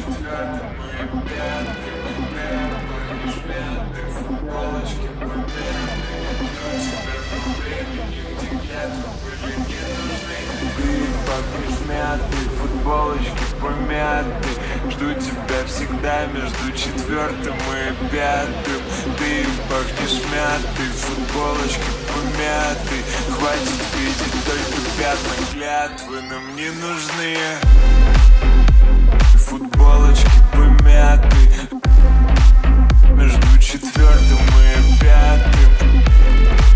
четвертым и пятым, лишь пятый, футболочки помятые. Но тебе по времени, где клятвы были не нужны. Ты смятый, футболочки помятый. Жду тебя всегда между четвертым и пятым. Ты пахнешь мятой, футболочки помятый. Хватит видеть только пятна, клятвы нам не нужны. Футболочки помятый между четвертым и пятым.